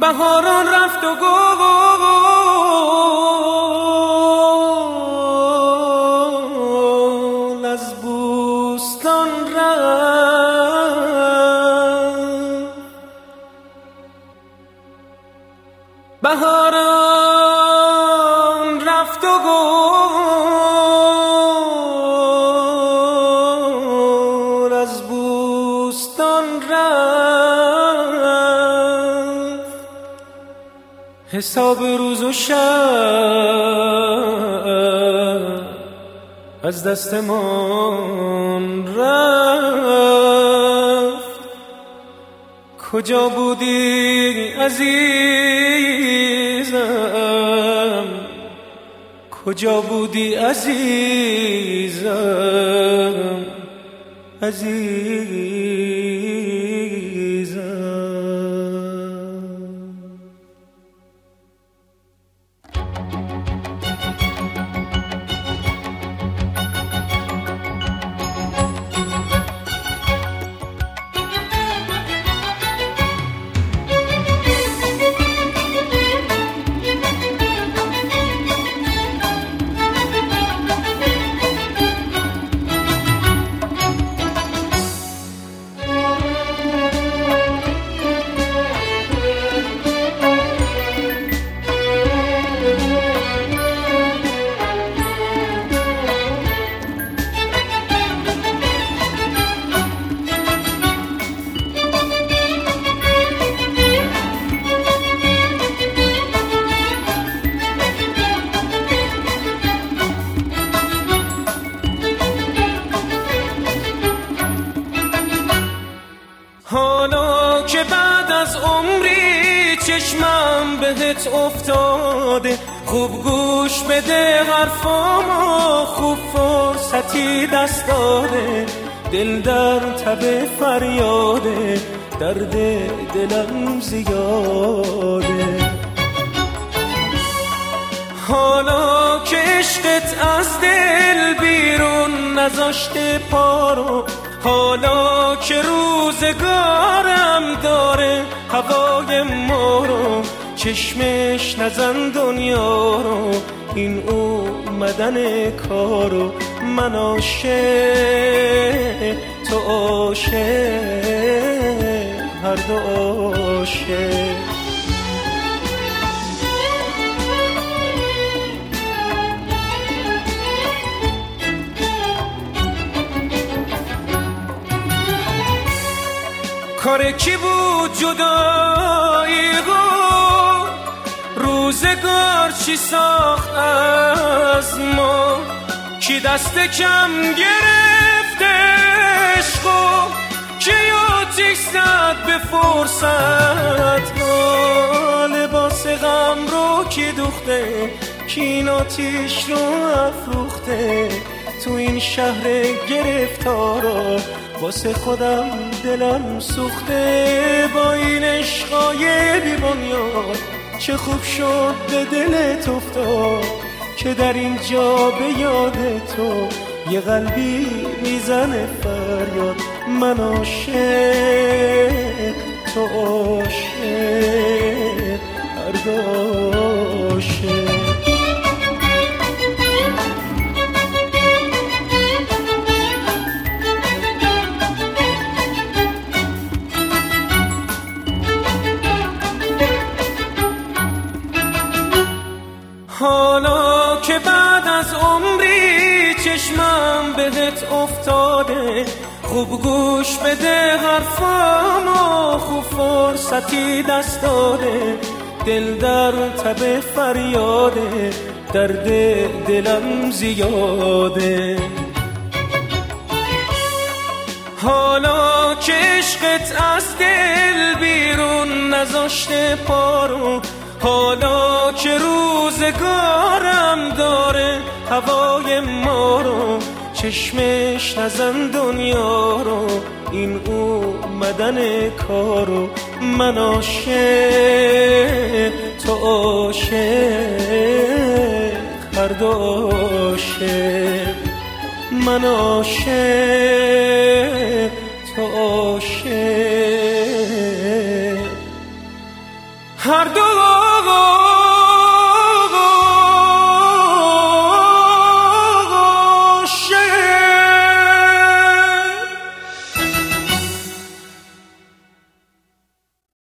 بهاران رفت و گل از بوستان رفت. بهاران رفت و گل از بوستان رفت. حساب روز و شب از دستمان رفت. کجا بودی عزیزم، کجا بودی عزیزم، عزیزم. حالا که بعد از عمری چشمم بهت افتاده، خوب گوش بده حرفامو، خوب فرصتی دست داده. دل در تب فریاده، درد دلم زیاده. حالا که عشقت از دل بیرون نذاشته پارو، حالا که روزگارم داره هوای ما رو، چشمش نزن دنیا رو، این اومدن کارو. من عاشق تو عاشق، هر دو عاشق. کار کی بود جدایی گو، روزگار چی ساخت از ما، کی دست کم گرفت عشقو، کی آتیش زد به فرصت ها. لباس غم رو کی دوخته، کی این آتیش رو افروخته. تو این شهر گرفتارا واسه خودم دلم سوخته. با این عشقای بی‌بنیاد چه خوب شد به دلت افتاد، که در اینجا به یاد تو یه قلبی میزنه فریاد. من عاشق تو عاشق، هر دو عاشق. حالا که بعد از عمری چشمم بهت افتاده، خوب گوش بده حرفامو، خوب فرصتی دست داده. دل در تب فریاده، درد دلم زیاده. حالا که عشقت از دل بیرون نذاشته پارو، حالا که روزگارم داره هوای ما رو، چشمش نزن دنیا رو، این اومدن کارو. من عاشق تو عاشق، هر دو عاشق. من عاشق تو عاشق، دو